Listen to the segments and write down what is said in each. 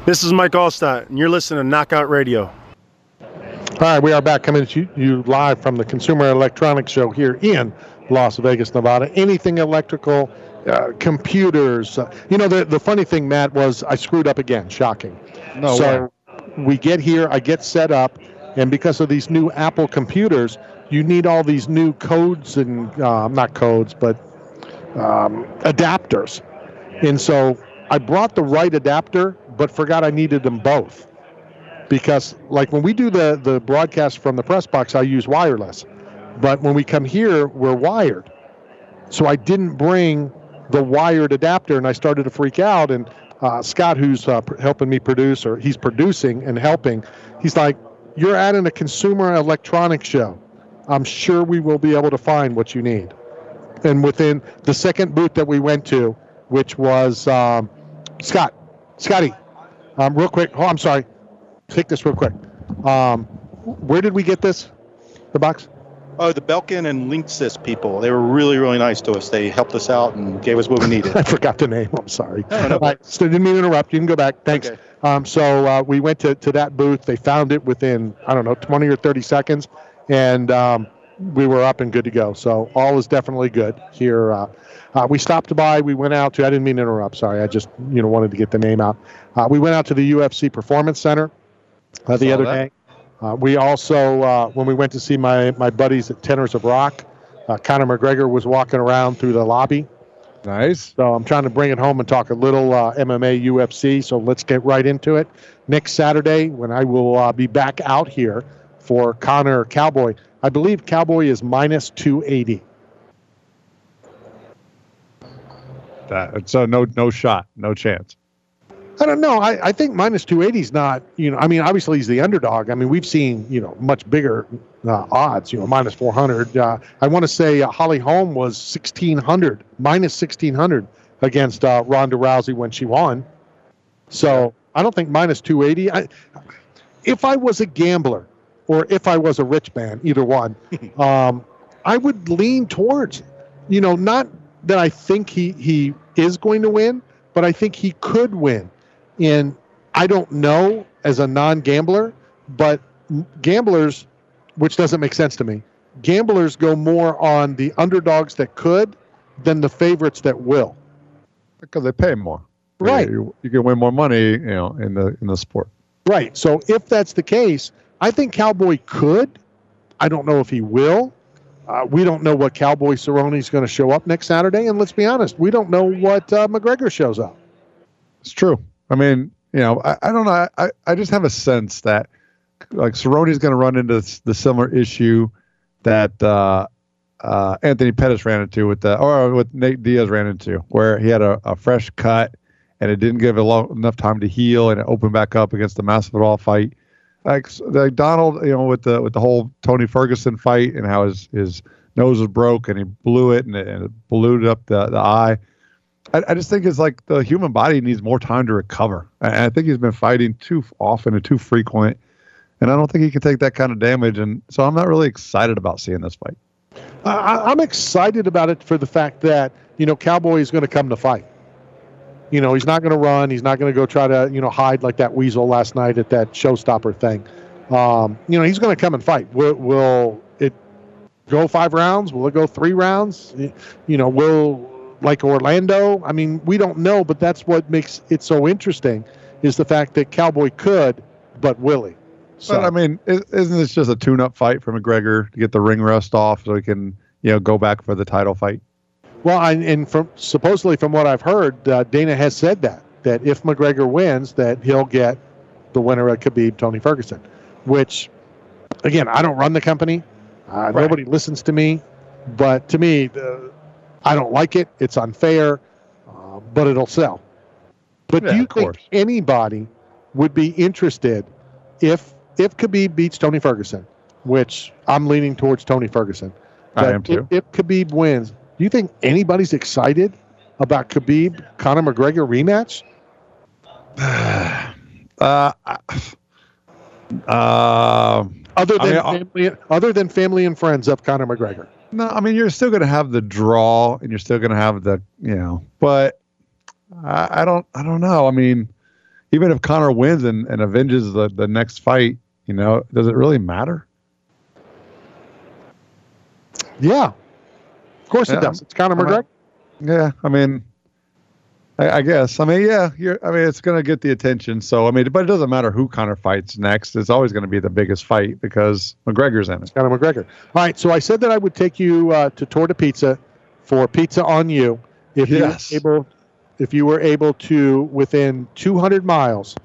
This is Mike Allstott, and you're listening to Knockout Radio. All right, we are back coming to you live from the Consumer Electronics Show here in Las Vegas, Nevada. Anything electrical, computers. The funny thing, Matt, was I screwed up again. Shocking. No so way. We get here, I get set up, and because of these new Apple computers, you need all these new codes and, not codes, but adapters. And so I brought the right adapter, but forgot I needed them both. Because, like, when we do the broadcast from the press box, I use wireless. But when we come here, we're wired. So I didn't bring the wired adapter, and I started to freak out. And Scott, who's helping me produce, or he's producing and helping, he's like, "You're at a Consumer Electronics Show. I'm sure we will be able to find what you need." And within the second booth that we went to, which was Scotty, real quick. Oh, I'm sorry. Take this real quick. Where did we get this? The box? Oh, the Belkin and Linksys people. They were really, really nice to us. They helped us out and gave us what we needed. I forgot the name. I'm sorry. No. Right, so didn't mean to interrupt. You can go back. Thanks. Okay. So we went to that booth. They found it within, 20 or 30 seconds, and we were up and good to go. So all is definitely good here. We stopped by. We went out to, I didn't mean to interrupt. Sorry. I just, wanted to get the name out. We went out to the UFC Performance Center the other day. We also, when we went to see my buddies at Tenors of Rock, Conor McGregor was walking around through the lobby. Nice. So I'm trying to bring it home and talk a little MMA, UFC. So let's get right into it. Next Saturday, when I will be back out here for Conor Cowboy. I believe Cowboy is minus 280. So no shot, no chance. I don't know. I think minus 280 is not, obviously he's the underdog. I mean, we've seen, much bigger odds, minus 400. I want to say Holly Holm was 1,600, minus 1,600 against Ronda Rousey when she won. So I don't think minus 280. If I was a gambler or if I was a rich man, either one, I would lean towards, not that I think he is going to win, but I think he could win. And I don't know as a non-gambler, but gamblers, which doesn't make sense to me, gamblers go more on the underdogs that could than the favorites that will. Because they pay more. Right. You can win more money, in the sport. Right. So if that's the case, I think Cowboy could. I don't know if he will. We don't know what Cowboy Cerrone is going to show up next Saturday. And let's be honest, we don't know what McGregor shows up. It's true. I mean, I don't know. I just have a sense that, like, Cerrone is going to run into the similar issue that Anthony Pettis ran into with Nate Diaz ran into, where he had a fresh cut and it didn't give enough time to heal, and it opened back up against the Masvidal fight. Like Donald, with the whole Tony Ferguson fight and how his nose was broke and he blew it and it ballooed up the eye. I just think it's like the human body needs more time to recover. And I think he's been fighting too often and too frequent. And I don't think he can take that kind of damage. And so I'm not really excited about seeing this fight. I'm excited about it for the fact that, Cowboy is going to come to fight. He's not going to run. He's not going to go try to, hide like that weasel last night at that showstopper thing. He's going to come and fight. Will it go 5 rounds? Will it go 3 rounds? Will... like Orlando, I mean, we don't know, but that's what makes it so interesting is the fact that Cowboy could, but will he? So, but, I mean, isn't this just a tune-up fight for McGregor to get the ring rust off so he can, go back for the title fight? Well, and supposedly from what I've heard, Dana has said that if McGregor wins, that he'll get the winner of Khabib, Tony Ferguson, which, again, I don't run the company. Right. Nobody listens to me, but to me, I don't like it. It's unfair, but it'll sell. But do you think anybody would be interested if Khabib beats Tony Ferguson, which I'm leaning towards Tony Ferguson? I am too. If Khabib wins, do you think anybody's excited about Khabib Conor McGregor rematch? Other than family and friends of Conor McGregor. No, I mean, you're still going to have the draw and you're still going to have the, but I don't know. I mean, even if Conor wins and avenges the next fight, does it really matter? Yeah, of course it does. It's Conor McGregor. Yeah, I guess. It's going to get the attention. So, but it doesn't matter who Conor fights next. It's always going to be the biggest fight because McGregor's in it. Conor McGregor. All right, so I said that I would take you to Torta Pizza for Pizza on You if you were able to, within 200 miles,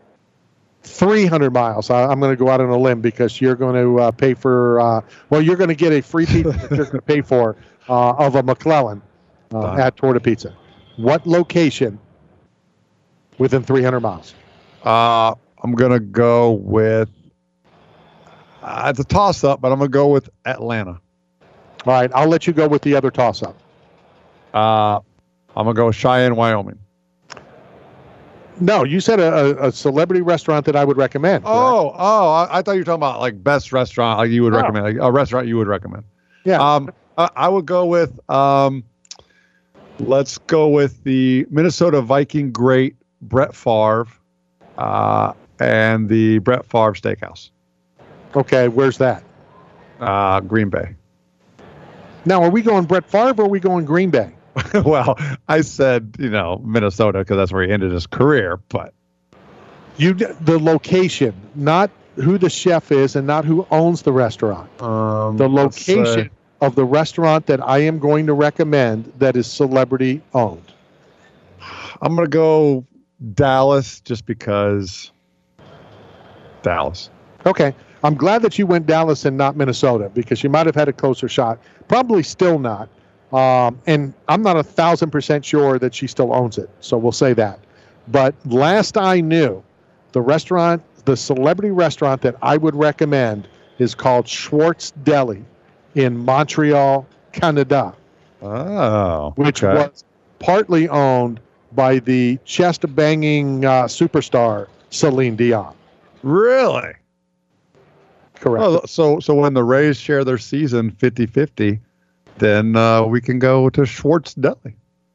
300 miles. I'm going to go out on a limb because you're going to pay for, you're going to get a free pizza that you're going to pay for of a McClellan at Torta Pizza. What location within 300 miles? I'm going to go with, it's a toss-up, but I'm going to go with Atlanta. All right, I'll let you go with the other toss-up. I'm going to go with Cheyenne, Wyoming. No, you said a celebrity restaurant that I would recommend. I thought you were talking about like best restaurant like you would recommend, like a restaurant you would recommend. Yeah. I would go with, let's go with the Minnesota Viking great Brett Favre and the Brett Favre Steakhouse. Okay, where's that? Green Bay. Now, are we going Brett Favre or are we going Green Bay? Well, I said, Minnesota because that's where he ended his career, but the location, not who the chef is and not who owns the restaurant. The location of the restaurant that I am going to recommend that is celebrity owned. I'm going to go Dallas just because Dallas. Okay. I'm glad that you went Dallas and not Minnesota because you might have had a closer shot. Probably still not. And I'm not 1,000% sure that she still owns it. So we'll say that. But last I knew, the celebrity restaurant that I would recommend is called Schwartz Deli in Montreal, Canada. Oh, which was partly owned by the chest-banging superstar Celine Dion. Really? Correct. Oh, so when the Rays share their season 50-50, then we can go to Schwartz Deli.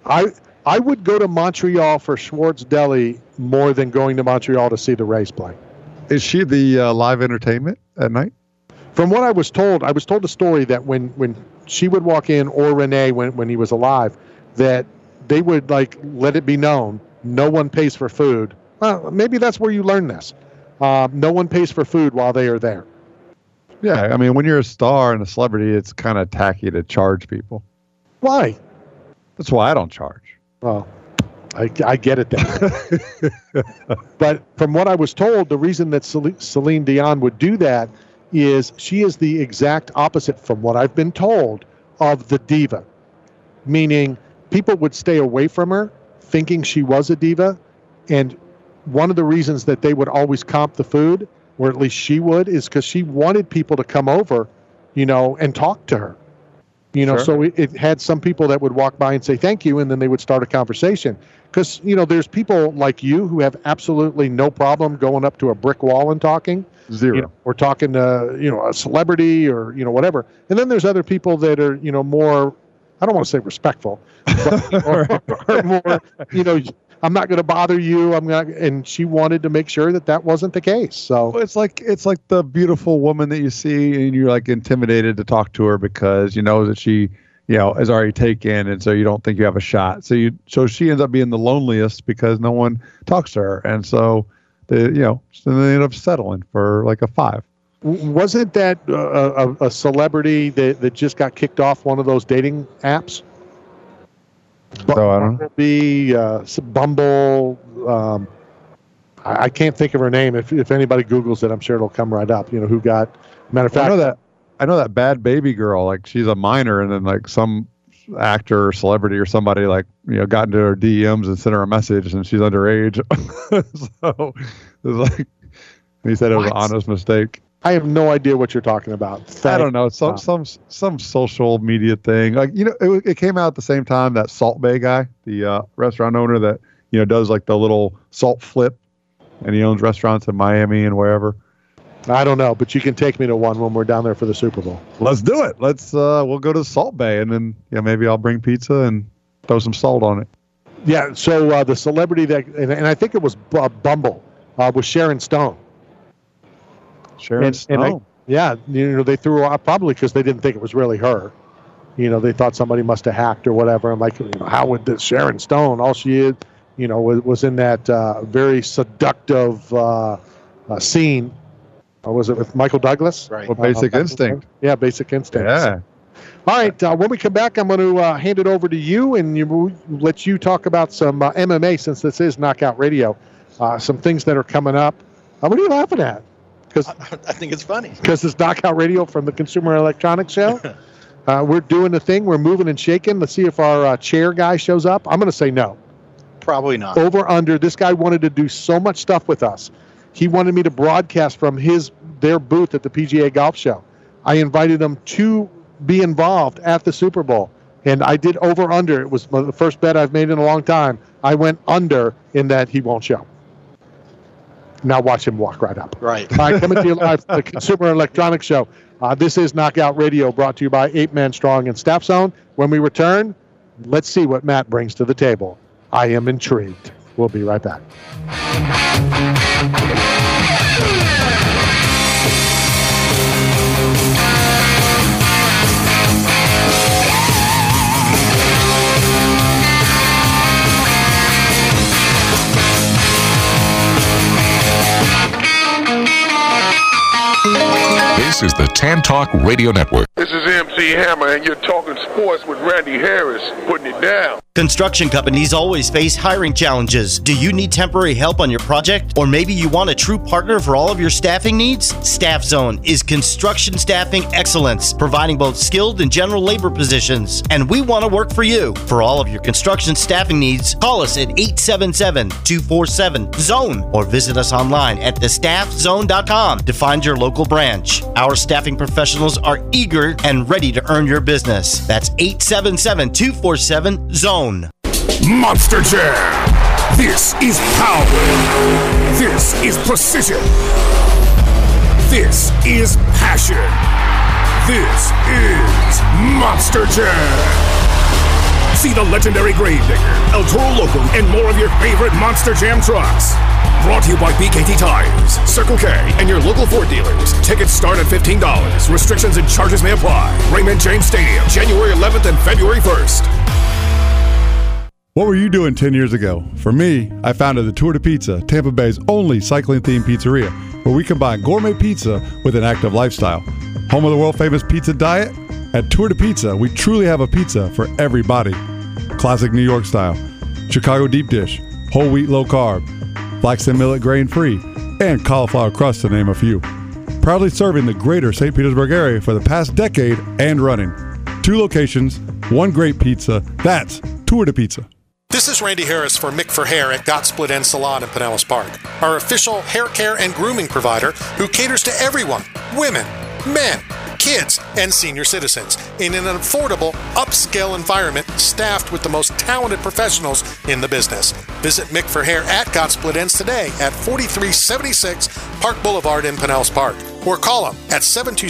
I would go to Montreal for Schwartz Deli more than going to Montreal to see the Rays play. Is she the live entertainment at night? From what I was told a story that when she would walk in, or Renee when he was alive, that they would let it be known no one pays for food. Maybe that's where you learn this. No one pays for food while they are there. Yeah, when you're a star and a celebrity, it's kind of tacky to charge people. Why? That's why I don't charge. Well, I get it then. But from what I was told, the reason that Celine Dion would do that is she is the exact opposite, from what I've been told, of the diva. Meaning people would stay away from her thinking she was a diva. And one of the reasons that they would always comp the food, or at least she would, is because she wanted people to come over, and talk to her. Sure. So it had some people that would walk by and say thank you, and then they would start a conversation. Because, there's people like you who have absolutely no problem going up to a brick wall and talking. Zero. Or talking to, a celebrity or, whatever. And then there's other people that are, more, I don't want to say respectful, but or more, I'm not going to bother you. And she wanted to make sure that wasn't the case. So well, it's like the beautiful woman that you see and you're intimidated to talk to her because you know that she, is already taken. And so you don't think you have a shot. So she ends up being the loneliest because no one talks to her. And so so they end up settling for a 5. Wasn't that a celebrity that just got kicked off one of those dating apps? So I don't know. Bumble. I can't think of her name. If anybody Googles it, I'm sure it'll come right up. Who got? Matter of fact, I know that Bad Baby Girl. She's a minor, and then some actor or celebrity or somebody got into her DMs and sent her a message, and she's underage. So it was he said it was an honest mistake. I have no idea what you're talking about. I don't know. Some social media thing. It came out at the same time that Salt Bay guy, the restaurant owner that does the little salt flip, and he owns restaurants in Miami and wherever. I don't know, but you can take me to one when we're down there for the Super Bowl. Let's do it. We'll go to Salt Bay, and then maybe I'll bring pizza and throw some salt on it. Yeah, so the celebrity that, and I think it was Bumble, was Sharon Stone. Sharon Stone. They threw her out probably because they didn't think it was really her. They thought somebody must have hacked or whatever. I'm like, how would this Sharon Stone? All she is, was in that very seductive scene. Was it with Michael Douglas? Right. Well, Basic Instinct. Yeah, Basic Instinct. Yeah. All right. When we come back, I'm going to hand it over to you and let you talk about some MMA since this is Knockout Radio. Some things that are coming up. What are you laughing at? I think it's funny. Because it's Knockout Radio from the Consumer Electronics Show. We're doing the thing. We're moving and shaking. Let's see if our chair guy shows up. I'm going to say no. Probably not. Over, under. This guy wanted to do so much stuff with us. He wanted me to broadcast from their booth at the PGA Golf Show. I invited him to be involved at the Super Bowl, and I did over, under. It was the first bet I've made in a long time. I went under in that he won't show. Now watch him walk right up. Right. All right, coming to you live from the Consumer Electronics Show. This is Knockout Radio, brought to you by 8 Man Strong and Staff Zone. When we return, let's see what Matt brings to the table. I am intrigued. We'll be right back. This is the Tan Talk Radio Network. This is MC Hammer, and you're talking sports with Randy Harris, putting it down. Construction companies always face hiring challenges. Do you need temporary help on your project? Or maybe you want a true partner for all of your staffing needs? Staff Zone is construction staffing excellence, providing both skilled and general labor positions. And we want to work for you. For all of your construction staffing needs, call us at 877-247-ZONE or visit us online at thestaffzone.com to find your local branch. Our staffing professionals are eager and ready to earn your business. That's 877-247-ZONE. Monster Jam. This is power. This is precision. This is passion. This is Monster Jam. See the legendary Gravedigger, El Toro Loco, and more of your favorite Monster Jam trucks. Brought to you by BKT Tires, Circle K, and your local Ford dealers. Tickets start at $15. Restrictions and charges may apply. Raymond James Stadium, January 11th and February 1st. What were you doing 10 years ago? For me, I founded the Tour de Pizza, Tampa Bay's only cycling-themed pizzeria, where we combine gourmet pizza with an active lifestyle. Home of the world-famous pizza diet? At Tour de Pizza, we truly have a pizza for everybody. Classic New York style, Chicago deep dish, whole wheat low carb, flaxseed millet grain-free, and cauliflower crust to name a few. Proudly serving the greater St. Petersburg area for the past decade and running. 2 locations, 1 great pizza. That's Tour de Pizza. This is Randy Harris for Mick for Hair at Got Split End Salon in Pinellas Park, our official hair care and grooming provider who caters to everyone, women, men, kids, and senior citizens in an affordable, upscale environment staffed with the most talented professionals in the business. Visit Mick for Hair at Got Split Ends today at 4376 Park Boulevard in Pinellas Park, or call them at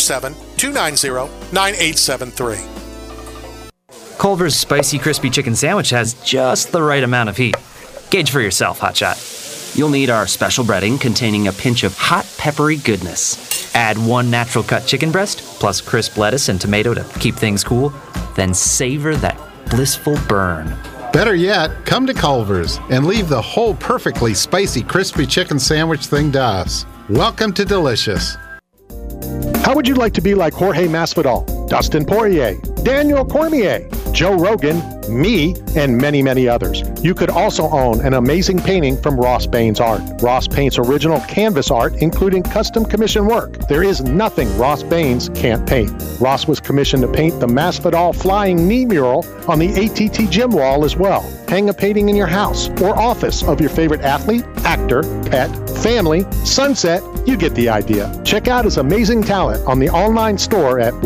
727-290-9873. Culver's Spicy Crispy Chicken Sandwich has just the right amount of heat. Gauge for yourself, hotshot. You'll need our special breading containing a pinch of hot, peppery goodness. Add 1 natural cut chicken breast, plus crisp lettuce and tomato to keep things cool. Then savor that blissful burn. Better yet, come to Culver's and leave the whole perfectly spicy crispy chicken sandwich thing to us. Welcome to Delicious. How would you like to be like Jorge Masvidal, Dustin Poirier, Daniel Cormier, Joe Rogan, me, and many, many others? You could also own an amazing painting from Ross Baines Art. Ross paints original canvas art, including custom commission work. There is nothing Ross Baines can't paint. Ross was commissioned to paint the Masvidal flying knee mural on the ATT gym wall as well. Hang a painting in your house or office of your favorite athlete, actor, pet, family, sunset. You get the idea. Check out his amazing talent on the online store at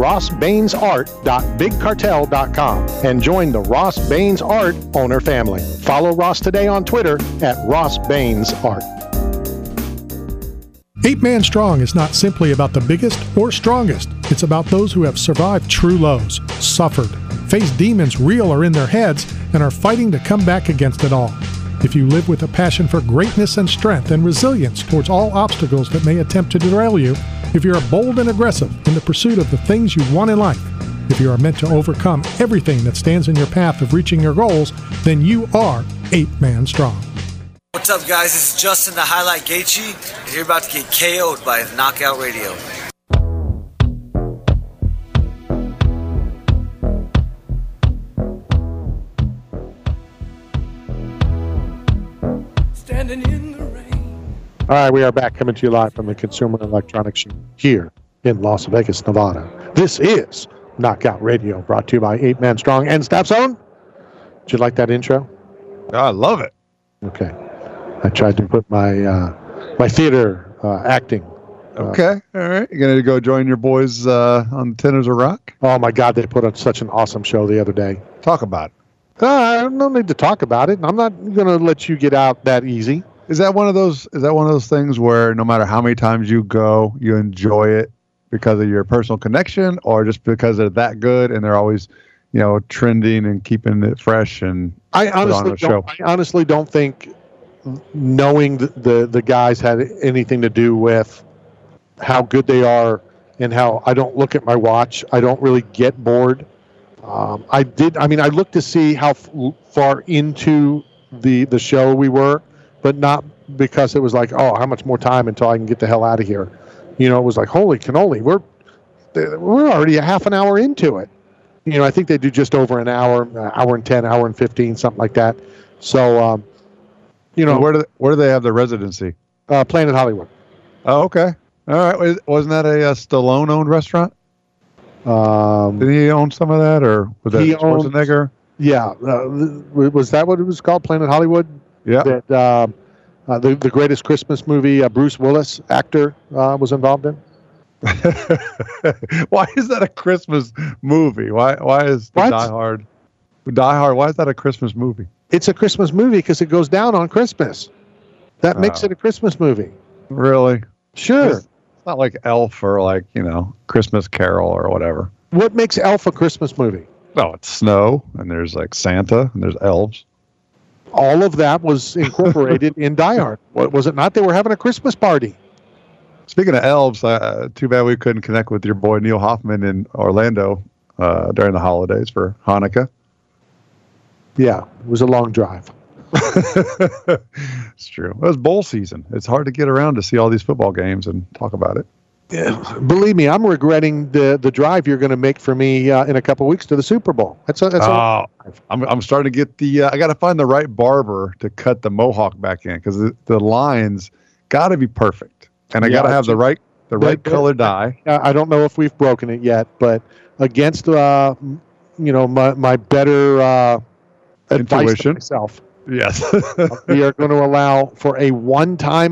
rossbainesart.bigcartel.com and join the Ross Baines Art owner family. Follow Ross today on Twitter at Ross Baines Art. 8 Man Strong is not simply about the biggest or strongest. It's about those who have survived true lows, suffered, faced demons real or in their heads, and are fighting to come back against it all. If you live with a passion for greatness and strength and resilience towards all obstacles that may attempt to derail you, if you're bold and aggressive in the pursuit of the things you want in life, if you are meant to overcome everything that stands in your path of reaching your goals, then you are 8-Man Strong. What's up, guys? This is Justin the Highlight Gaethje, and you're about to get KO'd by Knockout Radio. Standing in the rain. All right, we are back coming to you live from the Consumer Electronics Show here in Las Vegas, Nevada. This is Knockout Radio, brought to you by 8-Man Strong and Staff Zone. Did you like that intro? I love it. Okay. I tried to put my my theater acting. Okay. All right. You going to go join your boys on Tenors of Rock? Oh, my God. They put on such an awesome show the other day. Talk about it. No need to talk about it. I'm not going to let you get out that easy. Is that one of those things where no matter how many times you go, you enjoy it because of your personal connection, or just because they're that good and they're always, trending and keeping it fresh and I honestly don't think knowing the guys had anything to do with how good they are and how I don't look at my watch. I don't really get bored. I looked to see how far into the show we were, but not because it was like, oh, how much more time until I can get the hell out of here. It was like, holy cannoli, we're already a half an hour into it. I think they do just over an hour, hour and 10, hour and 15, something like that. So, where do they have their residency? Planet Hollywood. Oh, okay. All right. Wasn't that a Stallone-owned restaurant? Did he own some of that, or was that Schwarzenegger? Yeah. Was that what it was called, Planet Hollywood? Yeah. That the greatest Christmas movie, Bruce Willis, actor, was involved in. Why is that a Christmas movie? Why is Die Hard? Why is that a Christmas movie? It's a Christmas movie because it goes down on Christmas. That makes it a Christmas movie. Really? Sure. It's not like Elf or like, Christmas Carol or whatever. What makes Elf a Christmas movie? No, it's snow and there's like Santa and there's elves. All of that was incorporated in Die Hard. Was it not? They were having a Christmas party. Speaking of elves, too bad we couldn't connect with your boy Neil Hoffman in Orlando during the holidays for Hanukkah. Yeah, it was a long drive. It's true. It was bowl season. It's hard to get around to see all these football games and talk about it. Yeah, believe me, I'm regretting the drive you're going to make for me in a couple of weeks to the Super Bowl. I'm starting to get the. I got to find the right barber to cut the mohawk back in because the lines got to be perfect. And I got to have the right color dye. I don't know if we've broken it yet, but against my better advice to myself, yes, we are going to allow for a one-time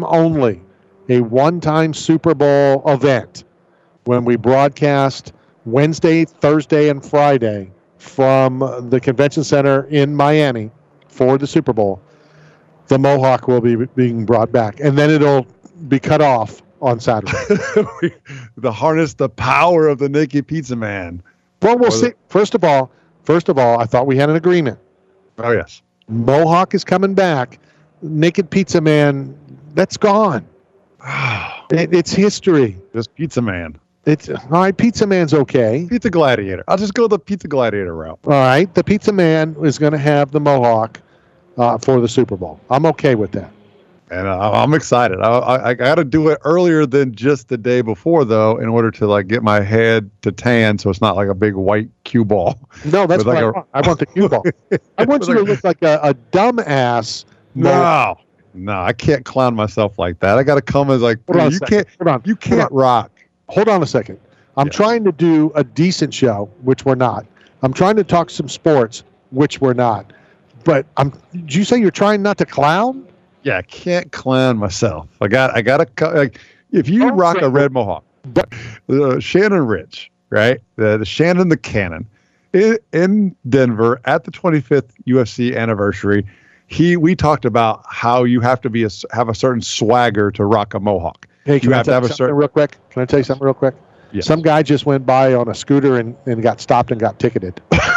Super Bowl event when we broadcast Wednesday, Thursday, and Friday from the convention center in Miami for the Super Bowl. The mohawk will be being brought back, and then it'll be cut off on Saturday. The harness the power of the Naked Pizza Man. Well, we'll see. First of all, I thought we had an agreement. Oh yes, mohawk is coming back. Naked Pizza Man, that's gone. It's history. Just Pizza Man. It's all right. Pizza Man's okay. Pizza Gladiator. I'll just go the Pizza Gladiator route. All right, the Pizza Man is going to have the mohawk for the Super Bowl. I'm okay with that. And I'm excited. I got to do it earlier than just the day before, though, in order to get my head to tan, so it's not like a big white cue ball. No, that's what I want. I want the cue ball. I want you to look like a dumb ass. No, I can't clown myself like that. I got to come as like you can't rock. Hold on a second. I'm trying to do a decent show, which we're not. I'm trying to talk some sports, which we're not. But did you say you're trying not to clown? Yeah, I can't clown myself. I got to if you rock a red mohawk, Shannon Rich, right? The Shannon the Cannon in Denver at the 25th UFC anniversary. We talked about how you have to have a certain swagger to rock a mohawk. Hey, can I tell you something real quick? Can I tell you something real quick? Yes. Some guy just went by on a scooter and got stopped and got ticketed.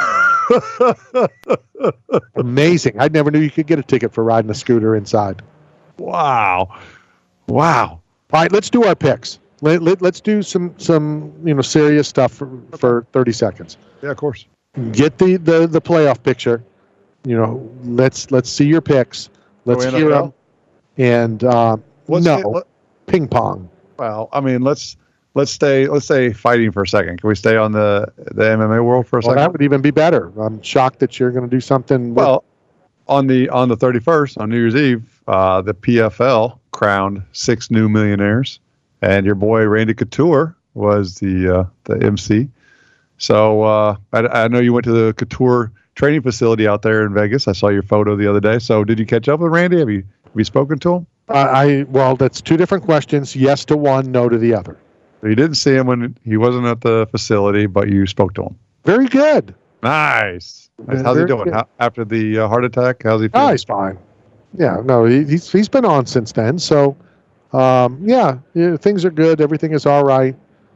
Amazing. I never knew you could get a ticket for riding a scooter inside. Wow. All right, let's do our picks. Let's do some serious stuff for 30 seconds. Yeah, of course. Get the playoff picture. Let's see your picks. Let's hear them. And ping pong. Well, I mean, let's stay fighting for a second. Can we stay on the MMA world for a second? That would even be better. I'm shocked that you're going to do something. Well, on the 31st, on New Year's Eve, the PFL crowned 6 new millionaires, and your boy Randy Couture was the MC. So I know you went to the Couture training facility out there in Vegas. I saw your photo the other day. So did you catch up with Randy? Have you spoken to him? Well, that's two different questions. Yes to one, no to the other. You didn't see him when he wasn't at the facility, but you spoke to him. Very good. Nice. How's he doing? After the heart attack, how's he feeling? Oh, he's fine. Yeah, no, he's been on since then. So, things are good. Everything is all right.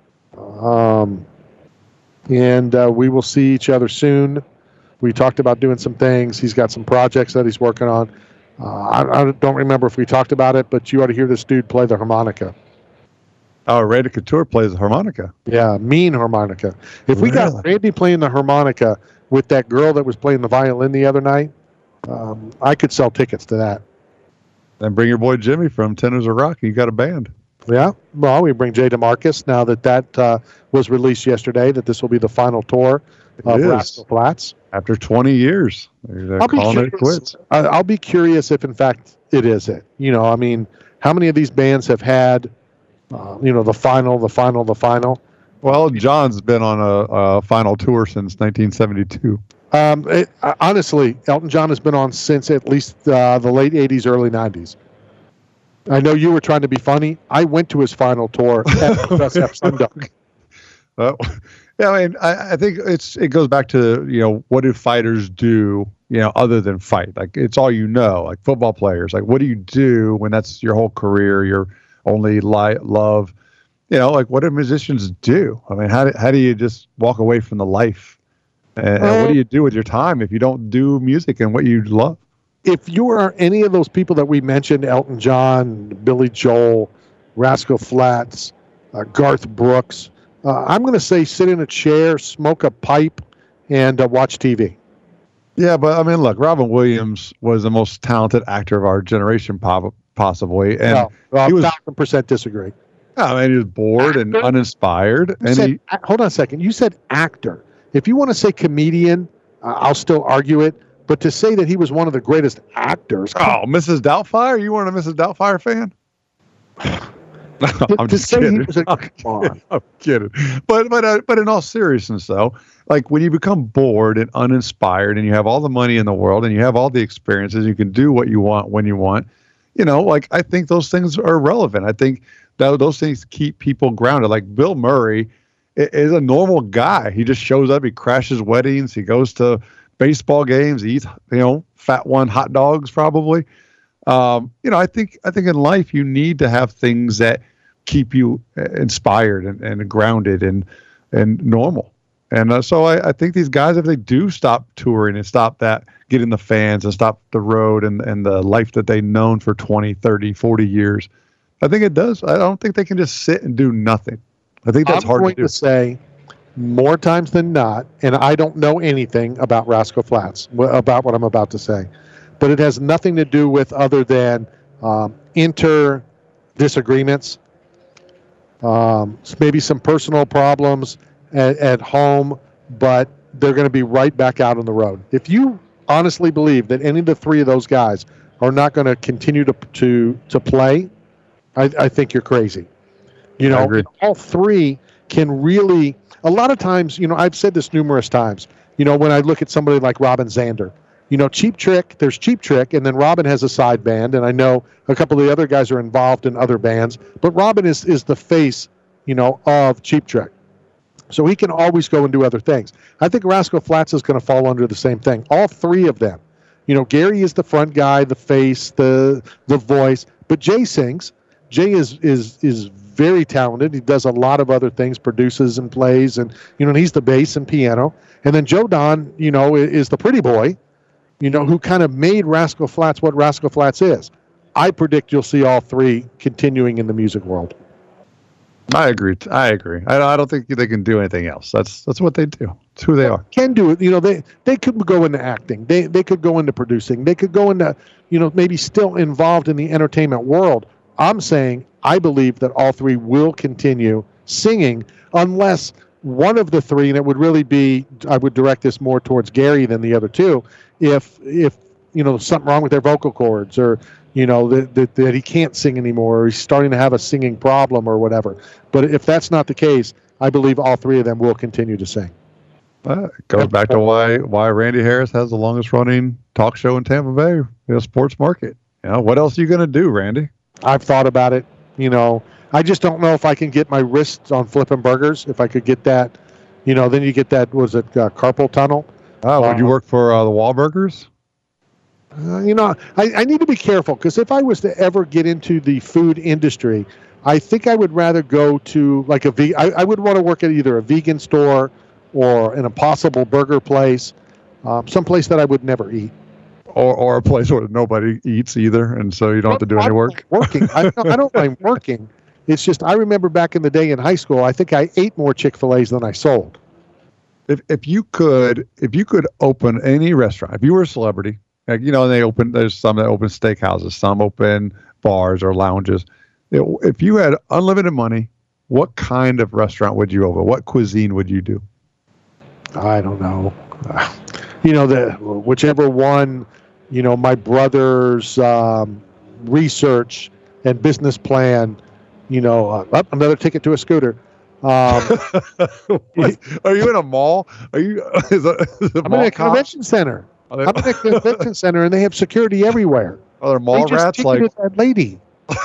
And we will see each other soon. We talked about doing some things. He's got some projects that he's working on. I don't remember if we talked about it, but you ought to hear this dude play the harmonica. Oh, Randy Couture plays the harmonica. Yeah, mean harmonica. If we got Randy playing the harmonica with that girl that was playing the violin the other night, I could sell tickets to that. Then bring your boy Jimmy from Tenors of Rock. You got a band. Yeah, well, we bring Jay DeMarcus now that was released yesterday, that this will be the final tour of Rascal Flatts. After 20 years. They're calling it quits. I'll be curious if, in fact, it is it. I mean, how many of these bands have had, the final? Well, John's been on a final tour since 1972. Honestly, Elton John has been on since at least the late 80s, early 90s. I know you were trying to be funny. I went to his final tour at Sundog. Yeah, I mean, I think it goes back to, what do fighters do, other than fight? Like, it's all like football players. Like, what do you do when that's your whole career, your only love? Like, what do musicians do? I mean, how do you just walk away from the life? And what do you do with your time if you don't do music and what you love? If you are any of those people that we mentioned, Elton John, Billy Joel, Rascal Flatts, Garth Brooks, I'm going to say sit in a chair, smoke a pipe, and watch TV. Yeah, but I mean, look, Robin Williams was the most talented actor of our generation, possibly. And he was 1,000% disagree. I mean, he was bored and uninspired. Hold on a second. You said actor. If you want to say comedian, I'll still argue it. But to say that he was one of the greatest actors. Oh, Mrs. Doubtfire? You weren't a Mrs. Doubtfire fan? I'm just kidding. I'm kidding. But in all seriousness, though, like when you become bored and uninspired and you have all the money in the world and you have all the experiences, you can do what you want when you want, like I think those things are relevant. I think that those things keep people grounded. Like Bill Murray is a normal guy. He just shows up, he crashes weddings, he goes to baseball games, he eats, fat one hot dogs probably. I think in life you need to have things that keep you inspired and grounded and normal. And so I think these guys, if they do stop touring and stop getting the fans and stop the road and the life that they've known for 20, 30, 40 years, I think it does. I don't think they can just sit and do nothing. I think that's hard to do. I'm going to say more times than not, and I don't know anything about Rascal Flatts, about what I'm about to say, but it has nothing to do with other than disagreements, maybe some personal problems at home, but they're going to be right back out on the road. If you honestly believe that any of the three of those guys are not going to continue to play, I think you're crazy. I agree. All three can really, a lot of times, I've said this numerous times, when I look at somebody like Robin Zander, Cheap Trick, there's Cheap Trick, and then Robin has a side band, and I know a couple of the other guys are involved in other bands, but Robin is the face, of Cheap Trick. So he can always go and do other things. I think Rascal Flatts is going to fall under the same thing. All three of them. Gary is the front guy, the face, the voice, but Jay sings. Jay is very talented. He does a lot of other things, produces and plays, and and he's the bass and piano. And then Joe Don, is the pretty boy, who kind of made Rascal Flatts what Rascal Flatts is. I predict you'll see all three continuing in the music world. I agree. I don't think they can do anything else. That's what they do. It's who they are. Can do it. They could go into acting. They could go into producing. They could go into, maybe still involved in the entertainment world. I'm saying I believe that all three will continue singing unless one of the three, and it would really be, I would direct this more towards Gary than the other two, if something wrong with their vocal cords, or that he can't sing anymore, or he's starting to have a singing problem or whatever. But if that's not the case, I believe all three of them will continue to sing. It goes back to why Randy Harris has the longest running talk show in Tampa Bay, sports market. What else are you going to do, Randy? I've thought about it. I just don't know if I can get my wrists on flipping burgers. If I could get that, then you get that, carpal tunnel. Would you work for the Wahlburgers? I need to be careful, because if I was to ever get into the food industry, I think I would rather go to like I would want to work at either a vegan store or an Impossible Burger place, someplace that I would never eat. Or a place where nobody eats either, and so you don't have to do any work. Working. I don't mind working. It's just, I remember back in the day in high school, I think I ate more Chick-fil-A's than I sold. If you could open any restaurant, if you were a celebrity, there's some that open steakhouses, some open bars or lounges. If you had unlimited money, what kind of restaurant would you open? What cuisine would you do? I don't know. Whichever one, my brother's research and business plan, another ticket to a scooter. Are you in a mall? Are you? I'm in a convention center. I'm in a convention center, and they have security everywhere. Oh, they're mall rats, like that lady.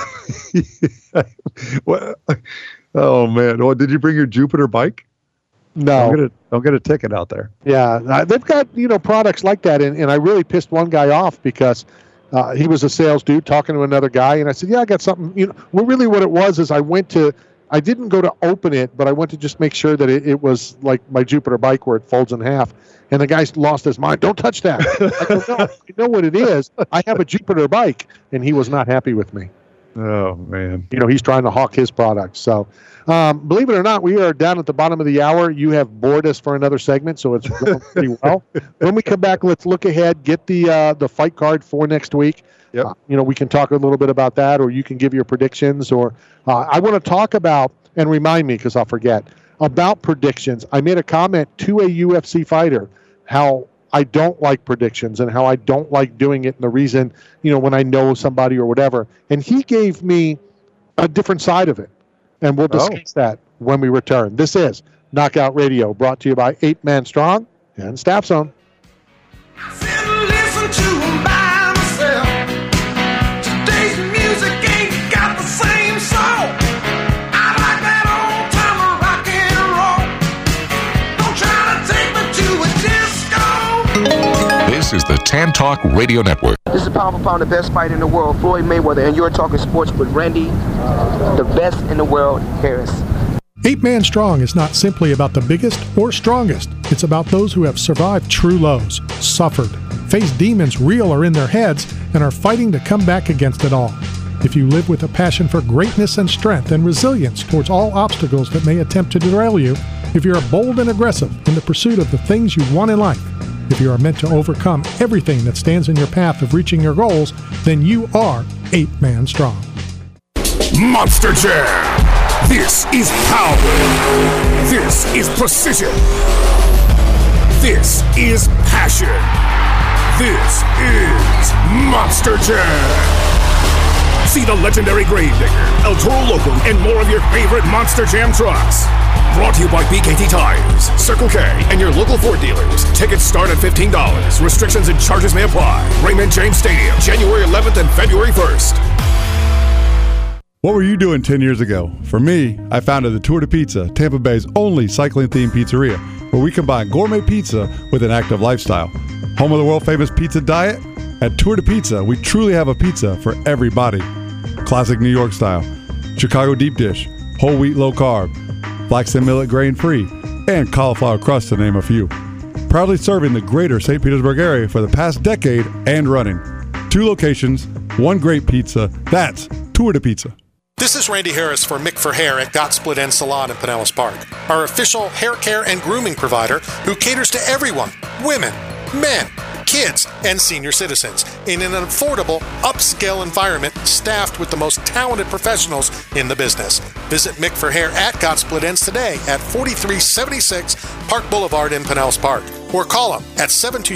Oh man! Well, did you bring your Jupiter bike? No. Don't get a ticket out there. Yeah, they've got products like that, and I really pissed one guy off because he was a sales dude talking to another guy, and I said, "Yeah, I got something." Well, really, what it was is I didn't go to open it, but I went to just make sure that it was like my Jupiter bike where it folds in half. And the guy lost his mind. Don't touch that. I go, no, I know what it is. I have a Jupiter bike. And he was not happy with me. Oh, man. He's trying to hawk his product. So, believe it or not, we are down at the bottom of the hour. You have bored us for another segment, so it's going pretty well. When we come back, let's look ahead, get the fight card for next week. Yep. We can talk a little bit about that, or you can give your predictions. Or I want to talk about, and remind me because I'll forget, about predictions. I made a comment to a UFC fighter how I don't like predictions and how I don't like doing it, and the reason, when I know somebody or whatever. And he gave me a different side of it. And we'll discuss that when we return. This is Knockout Radio, brought to you by 8 Man Strong and Staff Zone. This is the Tan Talk Radio Network. This is pound for pound, the best fight in the world, Floyd Mayweather, and you're talking sports with Randy, the best in the world, Harris. 8 Man Strong is not simply about the biggest or strongest. It's about those who have survived true lows, suffered, faced demons real or in their heads, and are fighting to come back against it all. If you live with a passion for greatness and strength and resilience towards all obstacles that may attempt to derail you, if you're bold and aggressive in the pursuit of the things you want in life, if you are meant to overcome everything that stands in your path of reaching your goals, then you are 8 Man Strong. Monster Jam. This is power. This is precision. This is passion. This is Monster Jam. See the legendary Gravedigger, El Toro Loco, and more of your favorite Monster Jam trucks. Brought to you by BKT Tires, Circle K, and your local Ford dealers. Tickets start at $15. Restrictions and charges may apply. Raymond James Stadium, January 11th and February 1st. What were you doing 10 years ago? For me, I founded the Tour de Pizza, Tampa Bay's only cycling-themed pizzeria, where we combine gourmet pizza with an active lifestyle. Home of the world-famous pizza diet? At Tour de Pizza, we truly have a pizza for every body. Classic New York style, Chicago deep dish, whole wheat low carb, flax and millet grain free, and cauliflower crust to name a few. Proudly serving the greater St. Petersburg area for the past decade and running. 2 locations, 1 great pizza. That's Tour de Pizza. This is Randy Harris for Mick for Hair at Got Split End Salon in Pinellas Park, our official hair care and grooming provider who caters to everyone, women, men, kids, and senior citizens in an affordable, upscale environment staffed with the most talented professionals in the business. Visit Mick for Hair at Got Split Ends today at 4376 Park Boulevard in Pinellas Park, or call them at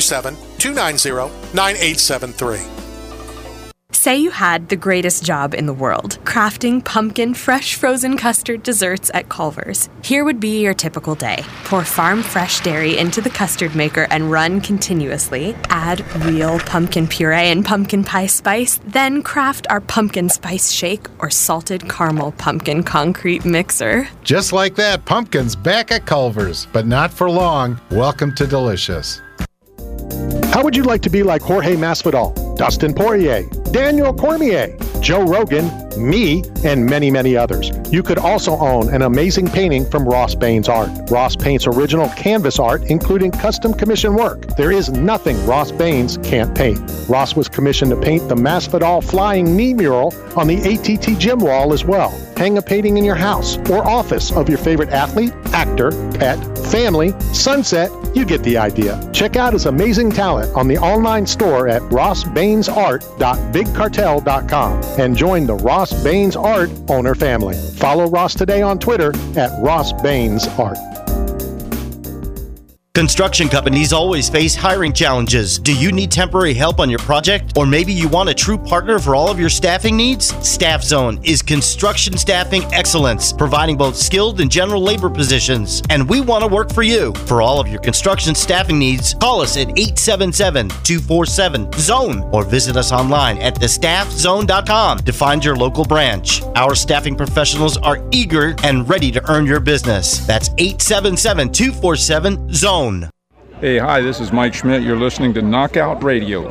727-290-9873. Say you had the greatest job in the world, crafting pumpkin fresh frozen custard desserts at Culver's. Here would be your typical day. Pour farm fresh dairy into the custard maker and run continuously. Add real pumpkin puree and pumpkin pie spice. Then craft our pumpkin spice shake or salted caramel pumpkin concrete mixer. Just like that, pumpkin's back at Culver's, but not for long. Welcome to Delicious. How would you like to be like Jorge Masvidal, Dustin Poirier, Daniel Cormier, Joe Rogan, me, and many, many others? You could also own an amazing painting from Ross Baines Art. Ross paints original canvas art, including custom commission work. There is nothing Ross Baines can't paint. Ross was commissioned to paint the Masvidal flying knee mural on the ATT gym wall as well. Hang a painting in your house or office of your favorite athlete, actor, pet, family, sunset. You get the idea. Check out his amazing talent on the online store at rossbainesart.bigcartel.com and join the Ross Baines Art owner family. Follow Ross today on Twitter at Ross Baines Art. Construction companies always face hiring challenges. Do you need temporary help on your project? Or maybe you want a true partner for all of your staffing needs? Staff Zone is construction staffing excellence, providing both skilled and general labor positions. And we want to work for you. For all of your construction staffing needs, call us at 877-247-ZONE or visit us online at thestaffzone.com to find your local branch. Our staffing professionals are eager and ready to earn your business. That's 877-247-ZONE. Hey, hi, this is Mike Schmidt. You're listening to Knockout Radio.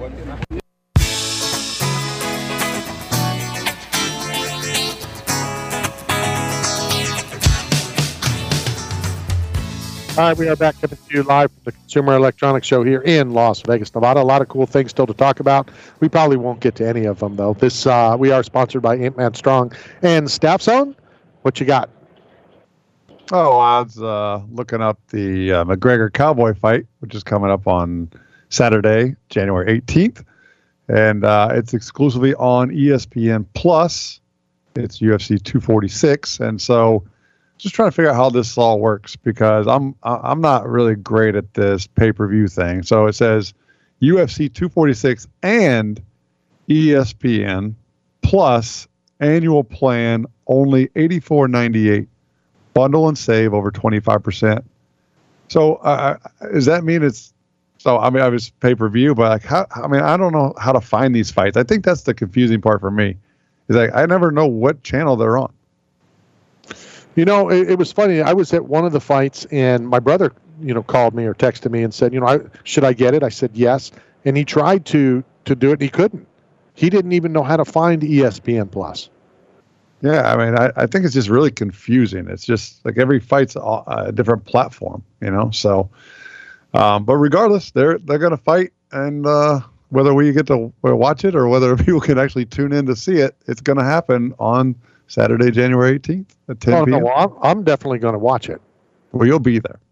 All right, we are back coming to you live from the Consumer Electronics Show here in Las Vegas, Nevada. A lot of cool things still to talk about. We probably won't get to any of them, though. This we are sponsored by Ant-Man Strong and Staff Zone. What you got? Oh, I was looking up the McGregor Cowboy fight, which is coming up on Saturday, January 18th. And it's exclusively on ESPN Plus. It's UFC 246. And so just trying to figure out how this all works, because I'm not really great at this pay-per-view thing. So it says UFC 246 and ESPN Plus annual plan, only $84.98. Bundle and save over 25%. So does that mean it's? So I mean, I was pay-per-view, but like, how? I mean, I don't know how to find these fights. I think that's the confusing part for me. Is like I never know what channel they're on. You know, it was funny. I was at one of the fights, and my brother, called me or texted me and said, should I get it? I said yes, and he tried to do it, and he couldn't. He didn't even know how to find ESPN Plus. Yeah, I mean, I think it's just really confusing. It's just like every fight's a different platform, So, but regardless, they're going to fight, and whether we get to watch it or whether people can actually tune in to see it, it's going to happen on Saturday, January 18th at 10 p.m. No, I'm definitely going to watch it. Well, you'll be there.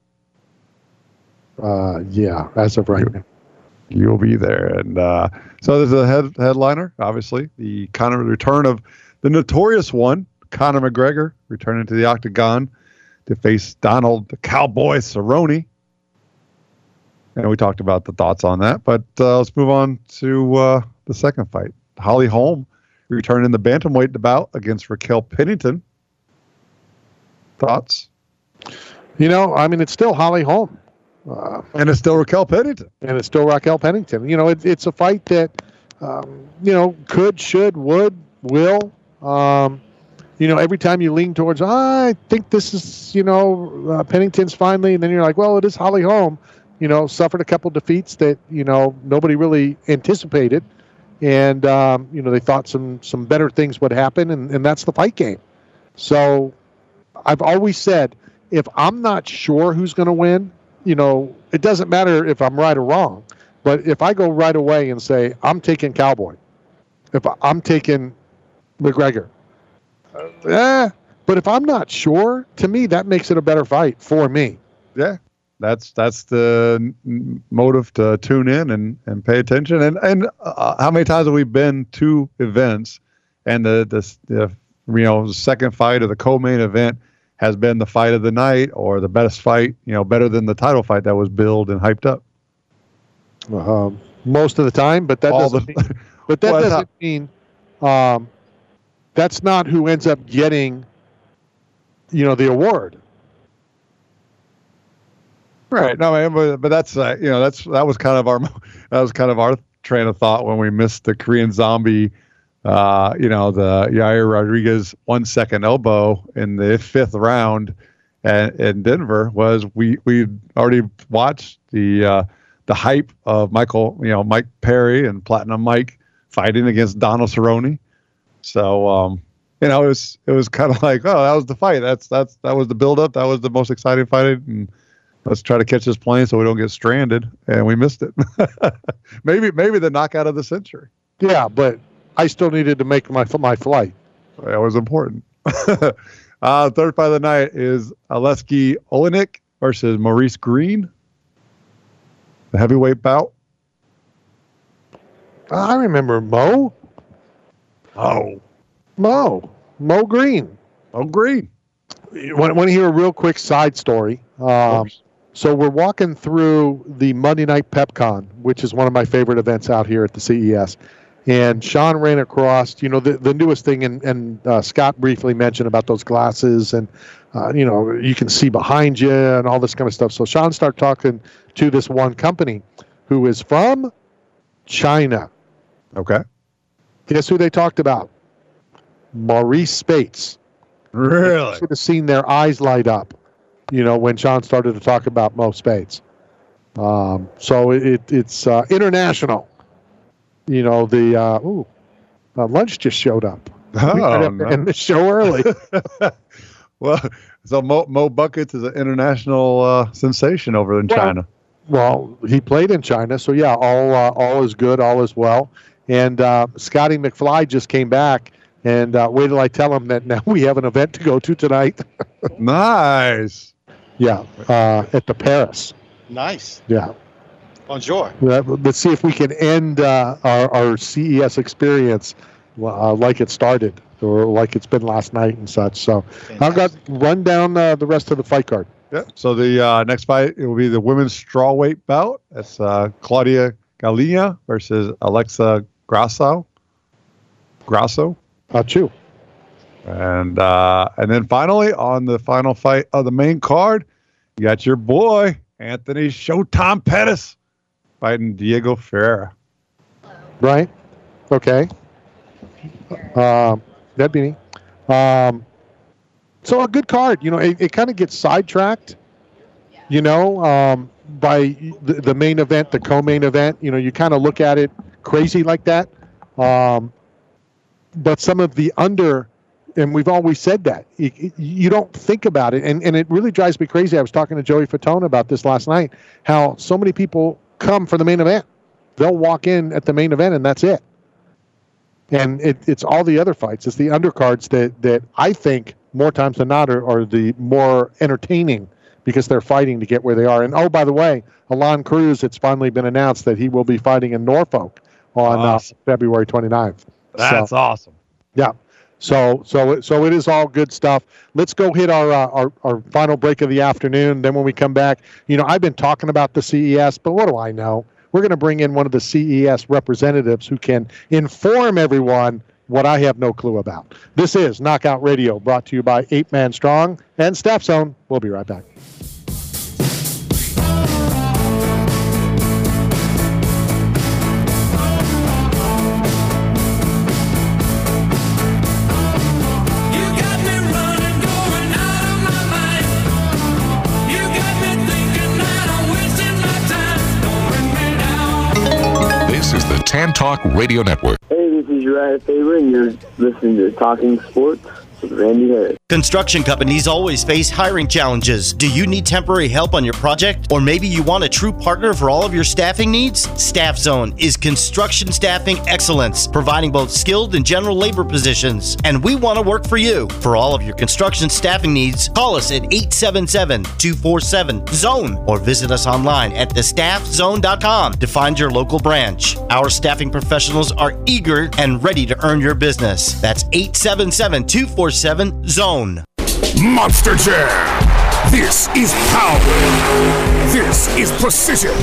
Yeah, as of right now. You'll be there, and so there's a headliner, obviously, the return of the Notorious One, Conor McGregor, returning to the octagon to face Donald the Cowboy Cerrone. And we talked about the thoughts on that, but let's move on to the second fight. Holly Holm returning the bantamweight bout against Raquel Pennington. Thoughts? It's still Holly Holm. And it's still Raquel Pennington. It's a fight that, could, should, would, will. Every time you lean towards, I think this is, Pennington's finally, and then you're like, well, it is Holly Holm, suffered a couple defeats that, nobody really anticipated. And, they thought some better things would happen, and that's the fight game. So I've always said, if I'm not sure who's going to win, it doesn't matter if I'm right or wrong. But if I go right away and say, I'm taking Cowboy, if I'm taking McGregor, but if I'm not sure, to me, that makes it a better fight for me. Yeah. That's the motive to tune in and pay attention. And how many times have we been to events and the second fight of the co-main event has been the fight of the night or the best fight, better than the title fight that was billed and hyped up? Most of the time, but that doesn't mean that's not who ends up getting, the award. Right. No, but that's that was kind of our train of thought when we missed the Korean Zombie, the Yair Rodriguez 1 second elbow in the 5th round, in Denver. Was we already watched the hype of Mike Perry and Platinum Mike fighting against Donald Cerrone. So it was kind of like, oh, that was the fight. That was the build up. That was the most exciting fight. And let's try to catch this plane so we don't get stranded, and we missed it. maybe the knockout of the century. Yeah, but I still needed to make my flight. That was important. Third fight of the night is Aleksei Oleinik versus Maurice Green. The heavyweight bout. I remember Mo. Mo Green. Oh, Green. Want to hear a real quick side story? So we're walking through the Monday Night PepCon, which is one of my favorite events out here at the CES. And Sean ran across, the newest thing, and Scott briefly mentioned about those glasses, and, you can see behind you and all this kind of stuff. So Sean started talking to this one company who is from China. Okay. Guess who they talked about? Maurice Spates. Really? You should have seen their eyes light up, when Sean started to talk about Mo Spates. So it's international. Lunch just showed up. Oh, no. End the show early. Well, so Mo Buckets is an international sensation over in China. Well, he played in China, so yeah, all is good, all is well. And Scotty McFly just came back, and wait till I tell him that now we have an event to go to tonight. Nice. Yeah, at the Paris. Nice. Yeah. Bonjour. Let's see if we can end our CES experience like it started, or like it's been last night and such. So I've got run down the rest of the fight card. Yeah. So the next fight, it will be the women's strawweight bout. That's Claudia Galia versus Alexa Grasso. Achoo. And then finally, on the final fight of the main card, you got your boy Anthony Showtime Pettis fighting Diego Ferreira. Right. Okay. That'd be me. So a good card. It kind of gets sidetracked, by the main event, the co-main event. You kind of look at it crazy like that. But some of the and we've always said that, you don't think about it. And it really drives me crazy. I was talking to Joey Fatone about this last night, how so many people come for the main event. They'll walk in at the main event and that's it. And it's all the other fights. It's the undercards that I think more times than not are the more entertaining, because they're fighting to get where they are. And, oh, by the way, Alon Cruz, it's finally been announced that he will be fighting in Norfolk on February 29th. That's awesome. Yeah. So it is all good stuff. Let's go hit our final break of the afternoon. Then when we come back, I've been talking about the CES, but what do I know? We're going to bring in one of the CES representatives who can inform everyone what I have no clue about. This is Knockout Radio, brought to you by 8 Man Strong and Staff Zone. We'll be right back. Tan Talk Radio Network. Hey, this is Uriah Faber, and you're listening to Talking Sports with Randy Harris. Construction companies always face hiring challenges. Do you need temporary help on your project? Or maybe you want a true partner for all of your staffing needs? Staff Zone is construction staffing excellence, providing both skilled and general labor positions. And we want to work for you. For all of your construction staffing needs, call us at 877-247-ZONE or visit us online at thestaffzone.com to find your local branch. Our staffing professionals are eager and ready to earn your business. That's 877-247-ZONE. Monster Jam. This is power. This is precision.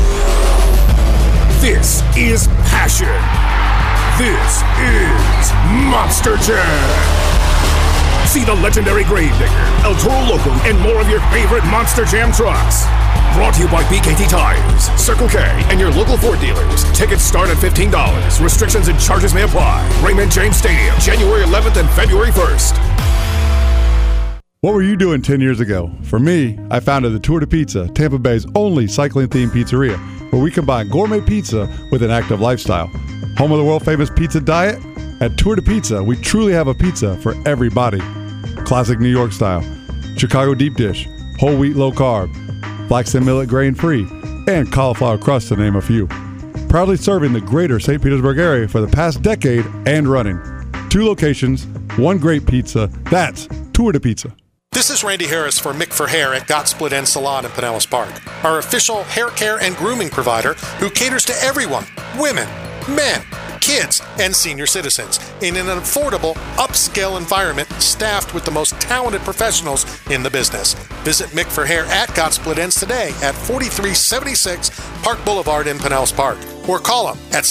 This is passion. This is Monster Jam. See the legendary Gravedigger, El Toro Loco, and more of your favorite Monster Jam trucks. Brought to you by BKT Tires, Circle K, and your local Ford dealers. Tickets start at $15. Restrictions and charges may apply. Raymond James Stadium, January 11th and February 1st. What were you doing 10 years ago? For me, I founded the Tour de Pizza, Tampa Bay's only cycling-themed pizzeria, where we combine gourmet pizza with an active lifestyle. Home of the world-famous pizza diet? At Tour de Pizza, we truly have a pizza for everybody. Classic New York style, Chicago deep dish, whole wheat low carb, flaxseed millet grain-free, and cauliflower crust to name a few. Proudly serving the greater St. Petersburg area for the past decade and running. 2 locations, 1 great pizza. That's Tour de Pizza. This is Randy Harris for Mick for Hair at Got Split End Salon in Pinellas Park, our official hair care and grooming provider who caters to everyone, women, men, kids, and senior citizens in an affordable, upscale environment staffed with the most talented professionals in the business. Visit Mick for Hair at Got Split Ends today at 4376 Park Boulevard in Pinellas Park, or call them at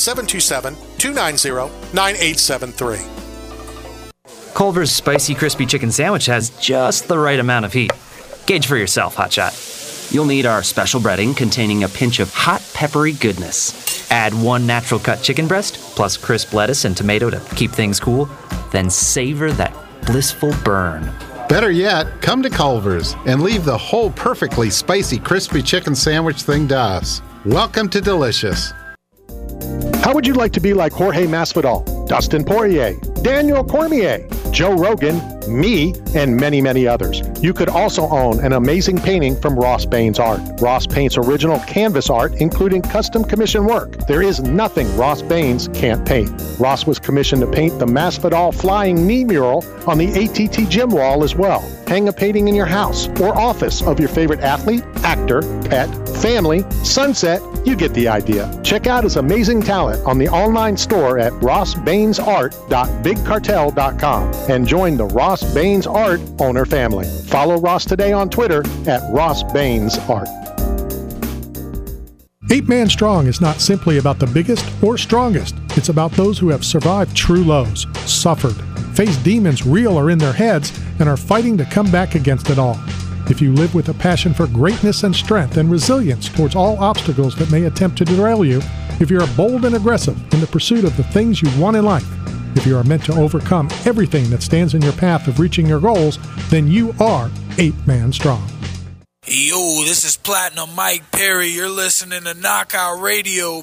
727-290-9873. Culver's Spicy Crispy Chicken Sandwich has just the right amount of heat. Gauge for yourself, hotshot. You'll need our special breading containing a pinch of hot, peppery goodness. Add 1 natural cut chicken breast, plus crisp lettuce and tomato to keep things cool. Then savor that blissful burn. Better yet, come to Culver's and leave the whole perfectly spicy crispy chicken sandwich thing to us. Welcome to Delicious. How would you like to be like Jorge Masvidal, Dustin Poirier, Daniel Cormier, Joe Rogan, me, and many, many others? You could also own an amazing painting from Ross Baines Art. Ross paints original canvas art, including custom commission work. There is nothing Ross Baines can't paint. Ross was commissioned to paint the Masvidal flying knee mural on the ATT gym wall as well. Hang a painting in your house or office of your favorite athlete, actor, pet, family, sunset. You get the idea. Check out his amazing talent on the online store at rossbainesart.bigcartel.com and join the Ross Baines Art owner family. Follow Ross today on Twitter at Ross Baines Art. 8 Man Strong is not simply about the biggest or strongest. It's about those who have survived true lows, suffered, faced demons real or in their heads, and are fighting to come back against it all. If you live with a passion for greatness and strength and resilience towards all obstacles that may attempt to derail you, if you're bold and aggressive in the pursuit of the things you want in life, if you are meant to overcome everything that stands in your path of reaching your goals, then you are 8 Man Strong. Yo, this is Platinum Mike Perry. You're listening to Knockout Radio.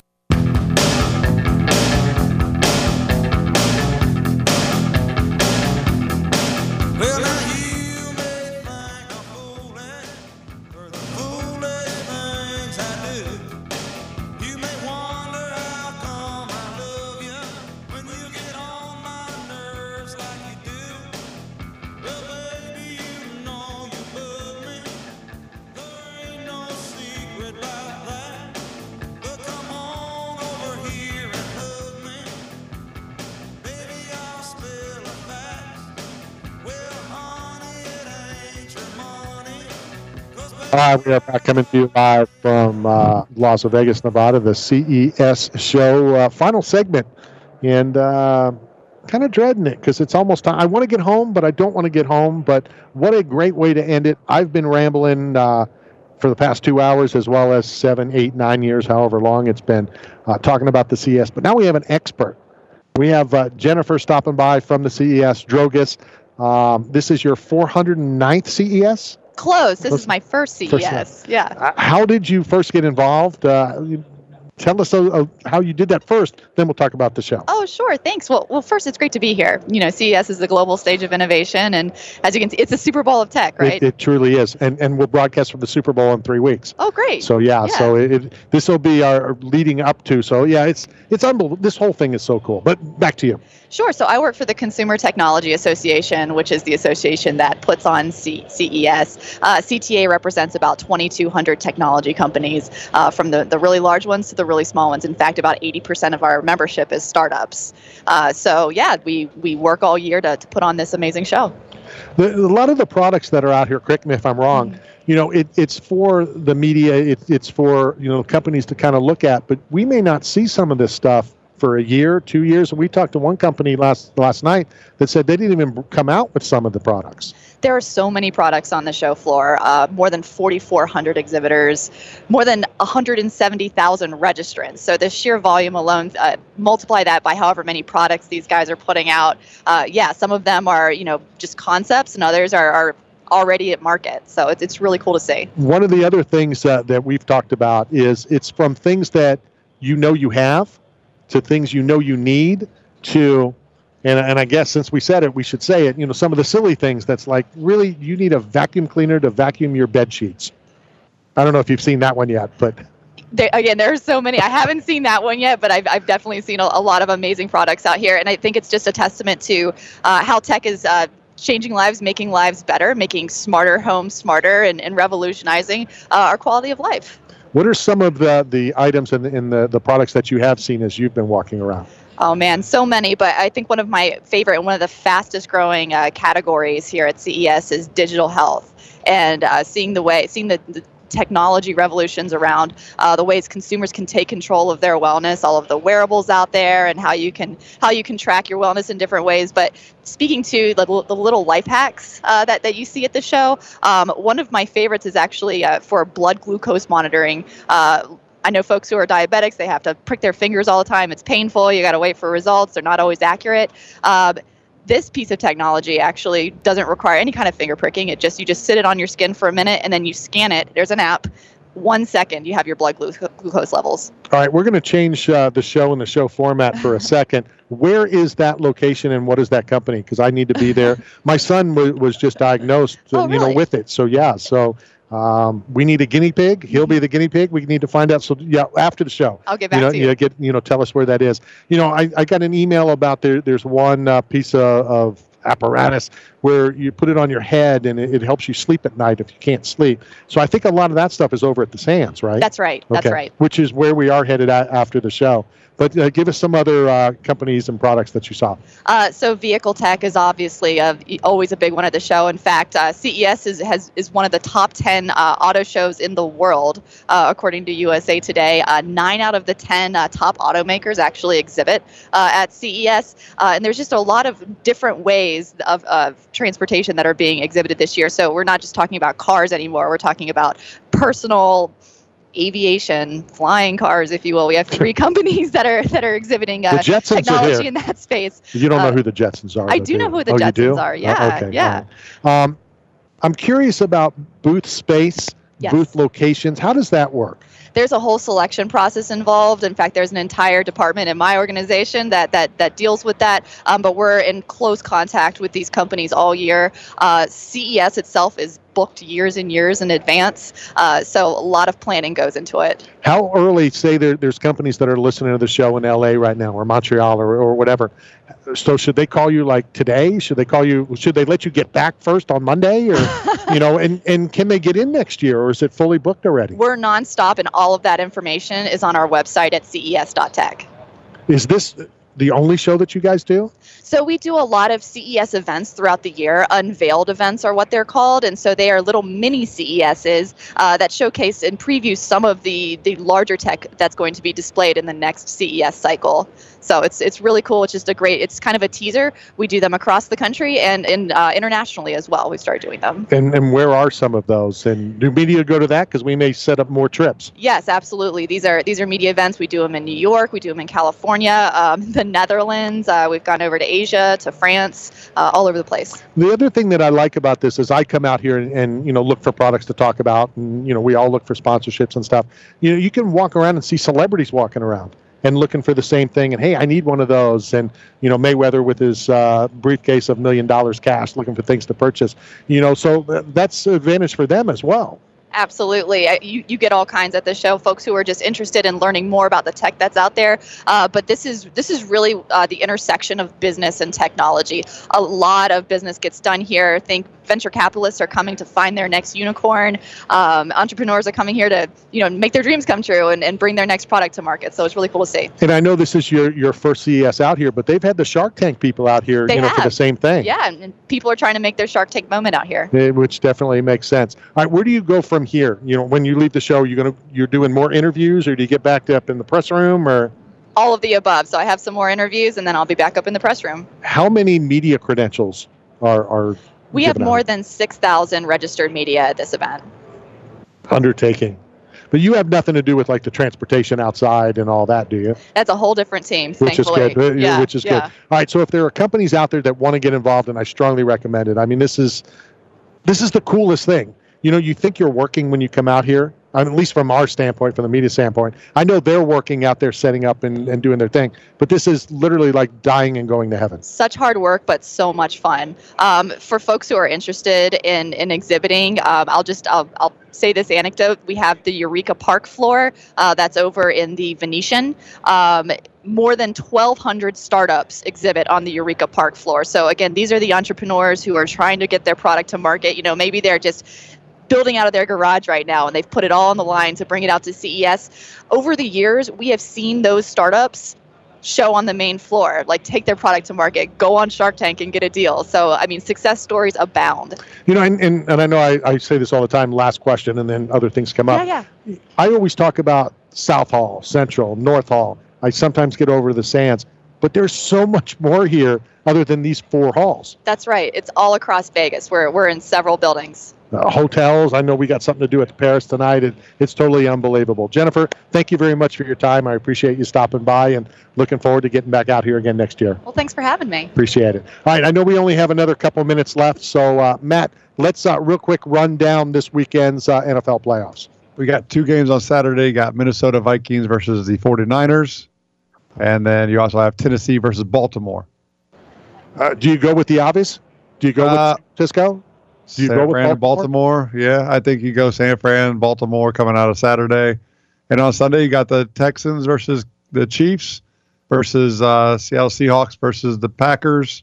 We are back coming to you live from Las Vegas, Nevada, the CES show. Final segment, and kind of dreading it because it's almost time. I want to get home, but I don't want to get home. But what a great way to end it. I've been rambling for the past 2 hours, as well as 7, 8, 9 years, however long it's been, talking about the CES. But now we have an expert. We have Jennifer stopping by from the CES, Drogas. This is your 409th CES? Close. This is my first CES. Yeah. How did you first get involved? tell us how you did that first, then we'll talk about the show. Oh, sure. Thanks. Well, first, it's great to be here. CES is the global stage of innovation, and as you can see, it's a Super Bowl of tech, right? It truly is, and we'll broadcast from the Super Bowl in 3 weeks. Oh, great. So so this will be our leading up to. So it's unbelievable. This whole thing is so cool. But back to you. Sure. So I work for the Consumer Technology Association, which is the association that puts on CES. CTA represents about 2,200 technology companies, from the really large ones to the really small ones. In fact, about 80% of our membership is startups. We work all year to put on this amazing show. A lot of the products that are out here, correct me if I'm wrong, it's for the media, it's for companies to kind of look at, but we may not see some of this stuff for a year, 2 years. And we talked to one company last night that said they didn't even come out with some of the products. There are so many products on the show floor, more than 4,400 exhibitors, more than 170,000 registrants. So the sheer volume alone, multiply that by however many products these guys are putting out. Some of them are, just concepts, and others are already at market. So it's really cool to see. One of the other things that we've talked about is it's from things that you have to things you need to, and I guess since we said it, we should say it, some of the silly things that's like, really, you need a vacuum cleaner to vacuum your bed sheets. I don't know if you've seen that one yet, but... There are so many. I haven't seen that one yet, but I've definitely seen a lot of amazing products out here, and I think it's just a testament to how tech is changing lives, making lives better, making smarter homes smarter, and revolutionizing our quality of life. What are some of the items in the products that you have seen as you've been walking around? Oh man, so many, but I think one of my favorite and one of the fastest growing categories here at CES is digital health, and seeing the technology revolutions around the ways consumers can take control of their wellness, all of the wearables out there, and how you can track your wellness in different ways. But speaking to the little life hacks that you see at the show, one of my favorites is actually for blood glucose monitoring. I know folks who are diabetics, they have to prick their fingers all the time. It's painful. You got to wait for results. They're not always accurate. This piece of technology actually doesn't require any kind of finger pricking. You just sit it on your skin for a minute, and then you scan it. There's an app. 1 second, you have your blood glucose levels. All right, we're going to change the show and the show format for a second. Where is that location, and what is that company? Because I need to be there. My son was just diagnosed, with it. So we need a guinea pig. He'll be the guinea pig. We need to find out. So after the show, I'll get back to you. Tell us where that is. I got an email about there's one piece of apparatus where you put it on your head and it helps you sleep at night if you can't sleep. So I think a lot of that stuff is over at the Sands, right? That's right. Okay. That's right. Which is where we are headed after the show. But give us some other companies and products that you saw. So vehicle tech is obviously always a big one at the show. In fact, CES is one of the top 10 auto shows in the world, according to USA Today. 9 out of the 10 top automakers actually exhibit at CES. And there's just a lot of different ways of transportation that are being exhibited this year. So we're not just talking about cars anymore. We're talking about personal aviation, flying cars, if you will. We have 3 companies that are exhibiting technology in that space. You don't know who the Jetsons are. I do know who the Jetsons are. Yeah, okay. Yeah. I'm curious about booth space, booth locations. How does that work? There's a whole selection process involved. In fact, there's an entire department in my organization that deals with that. But we're in close contact with these companies all year. CES itself is booked years and years in advance. So a lot of planning goes into it. How early, say there's companies that are listening to the show in LA right now or Montreal or whatever. So should they call you like today? Should they let you get back first on Monday or, and can they get in next year or is it fully booked already? We're nonstop and all of that information is on our website at ces.tech. Is this the only show that you guys do? So we do a lot of CES events throughout the year. Unveiled events are what they're called. And so they are little mini CESs that showcase and preview some of the larger tech that's going to be displayed in the next CES cycle. So it's really cool. It's kind of a teaser. We do them across the country and internationally as well. We started doing them. And where are some of those? And do media go to that? Because we may set up more trips. Yes, absolutely. These are media events. We do them in New York. We do them in California. The Netherlands. We've gone over to Asia, to France, all over the place. The other thing that I like about this is I come out here and look for products to talk about, and we all look for sponsorships and stuff. You can walk around and see celebrities walking around and looking for the same thing, and hey, I need one of those. And Mayweather with his briefcase of $1 million cash, looking for things to purchase. So that's an advantage for them as well. Absolutely. You get all kinds at the show, folks who are just interested in learning more about the tech that's out there. But this is really the intersection of business and technology. A lot of business gets done here. Think venture capitalists are coming to find their next unicorn. Entrepreneurs are coming here to make their dreams come true and bring their next product to market. So it's really cool to see. And I know this is your first CES out here, but they've had the Shark Tank people out here for the same thing. Yeah, and people are trying to make their Shark Tank moment out here. Which definitely makes sense. All right, where do you go from here? When you leave the show, you're doing more interviews, or do you get back up in the press room, or all of the above? So I have some more interviews, and then I'll be back up in the press room. How many media credentials are we have more than 6,000 registered media at this event. Undertaking. But you have nothing to do with like the transportation outside and all that, do you? That's a whole different team, which thankfully. Is good. Yeah, which is good. All right, so if there are companies out there that want to get involved, and I strongly recommend it. I mean, this is the coolest thing. You think you're working when you come out here. At least from our standpoint, from the media standpoint. I know they're working out there, setting up and doing their thing, but this is literally like dying and going to heaven. Such hard work, but so much fun. For folks who are interested in exhibiting, I'll say this anecdote. We have the Eureka Park floor that's over in the Venetian. More than 1,200 startups exhibit on the Eureka Park floor. So again, these are the entrepreneurs who are trying to get their product to market. Maybe they're just building out of their garage right now, and they've put it all on the line to bring it out to CES. Over the years, we have seen those startups show on the main floor, like take their product to market, go on Shark Tank and get a deal. So, I mean, success stories abound. And I know I say this all the time, last question, and then other things come up. Yeah. I always talk about South Hall, Central, North Hall. I sometimes get over the Sands, but there's so much more here other than these 4 halls. That's right. It's all across Vegas. We're in several buildings. Hotels. I know we got something to do at the Paris tonight. It's totally unbelievable. Jennifer, thank you very much for your time. I appreciate you stopping by, and looking forward to getting back out here again next year. Well, thanks for having me. Appreciate it. All right, I know we only have another couple of minutes left, so Matt, let's real quick run down this weekend's NFL playoffs. We got 2 games on Saturday. You got Minnesota Vikings versus the 49ers, and then you also have Tennessee versus Baltimore. Do you go with the obvious? Do you go with Cisco? Do you go with Baltimore? Yeah, I think you go San Fran, Baltimore coming out of Saturday. And on Sunday, you got the Texans versus the Chiefs versus Seattle Seahawks versus the Packers.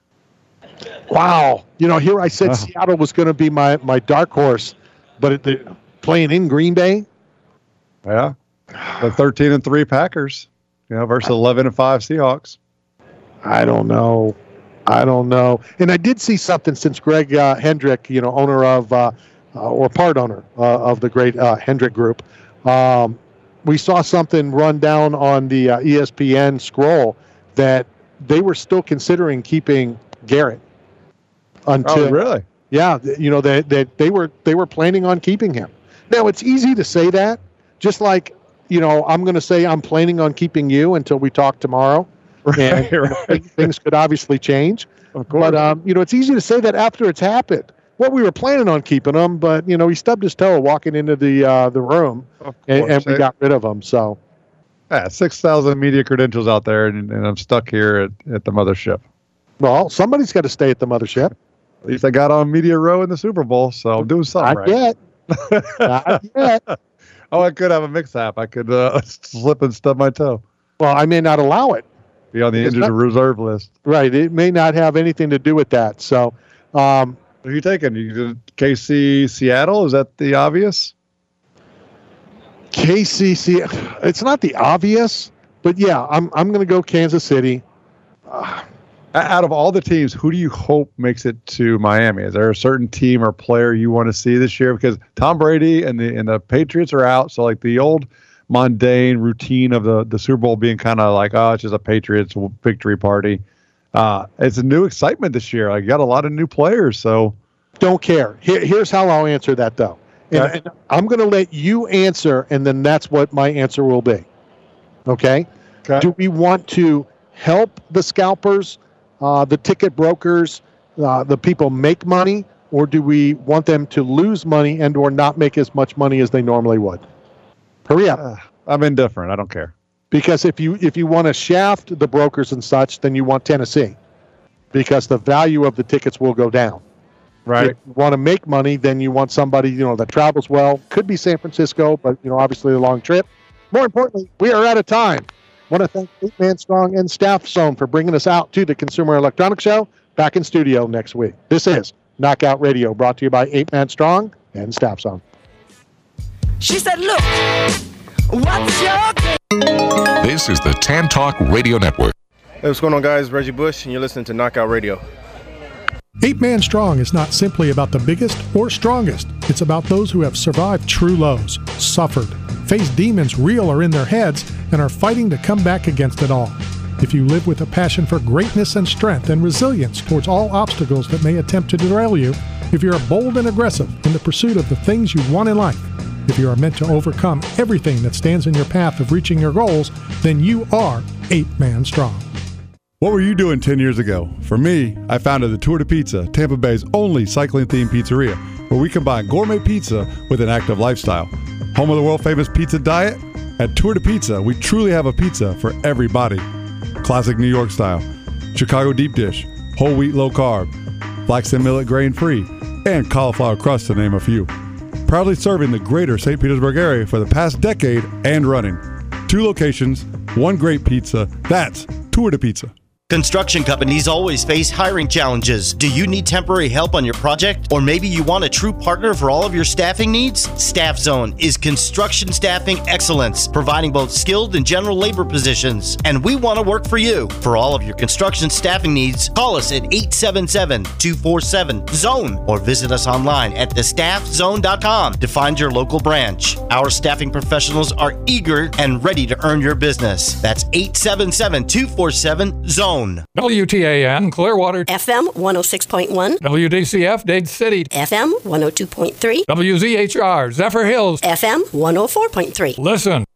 Wow. Here I said Seattle was going to be my dark horse, but playing in Green Bay? Yeah. The 13-3 Packers, versus 11-5 Seahawks. I don't know. And I did see something since Greg Hendrick, owner of, or part owner of the great Hendrick Group. We saw something run down on the ESPN scroll that they were still considering keeping Garrett. Until, oh, really? Yeah. They were planning on keeping him. Now, it's easy to say that, just like, I'm going to say I'm planning on keeping you until we talk tomorrow. And right. Things could obviously change. Of course. But, it's easy to say that after it's happened. Well, we were planning on keeping him, but, he stubbed his toe walking into the room, and we got rid of him. So, yeah, 6,000 media credentials out there, and I'm stuck here at the mothership. Well, somebody's got to stay at the mothership. At least I got on Media Row in the Super Bowl, so I'm doing something right. Not yet. Oh, I could have a mix-up. I could slip and stub my toe. Well, I may not allow it. Be on the injured reserve list. Right. It may not have anything to do with that. So, who are you taking? You did KC Seattle? Is that the obvious? KC, it's not the obvious, but yeah, I'm going to go Kansas City. Out of all the teams, who do you hope makes it to Miami? Is there a certain team or player you want to see this year? Because Tom Brady and the Patriots are out, so like the old mundane routine of the Super Bowl being kind of like, oh, it's just a Patriots victory party. It's a new excitement this year. You got a lot of new players, so don't care. Here's how I'll answer that though, and I'm going to let you answer, and then that's what my answer will be. Okay. Do we want to help the scalpers, the ticket brokers, the people make money, or do we want them to lose money and or not make as much money as they normally would? Hurry up. I'm indifferent. I don't care. Because if you want to shaft the brokers and such, then you want Tennessee, because the value of the tickets will go down. Right. If you want to make money, then you want somebody, that travels well. Could be San Francisco, but, obviously a long trip. More importantly, we are out of time. I want to thank 8 Man Strong and Staff Zone for bringing us out to the Consumer Electronics Show. Back in studio next week. This is Knockout Radio, brought to you by 8 Man Strong and Staff Zone. She said, look, what's your game? This is the Tan Talk Radio Network. Hey, what's going on, guys? Reggie Bush, and you're listening to Knockout Radio. 8 Man Strong is not simply about the biggest or strongest. It's about those who have survived true lows, suffered, faced demons real or in their heads, and are fighting to come back against it all. If you live with a passion for greatness and strength and resilience towards all obstacles that may attempt to derail you, if you're bold and aggressive in the pursuit of the things you want in life, if you are meant to overcome everything that stands in your path of reaching your goals, then you are 8 Man Strong. What were you doing 10 years ago? For me, I founded the Tour de Pizza, Tampa Bay's only cycling-themed pizzeria, where we combine gourmet pizza with an active lifestyle. Home of the world-famous pizza diet? At Tour de Pizza, we truly have a pizza for every body. Classic New York style, Chicago deep dish, whole wheat low carb, flax and millet grain free, and cauliflower crust to name a few. Proudly serving the greater St. Petersburg area for the past decade and running. 2 locations, 1 great pizza. That's Tour de Pizza. Construction companies always face hiring challenges. Do you need temporary help on your project? Or maybe you want a true partner for all of your staffing needs? Staff Zone is construction staffing excellence, providing both skilled and general labor positions. And we want to work for you. For all of your construction staffing needs, call us at 877-247-ZONE or visit us online at thestaffzone.com to find your local branch. Our staffing professionals are eager and ready to earn your business. That's 877-247-ZONE. WTAN Clearwater, FM 106.1, WDCF Dade City, FM 102.3, WZHR Zephyr Hills, FM 104.3. Listen.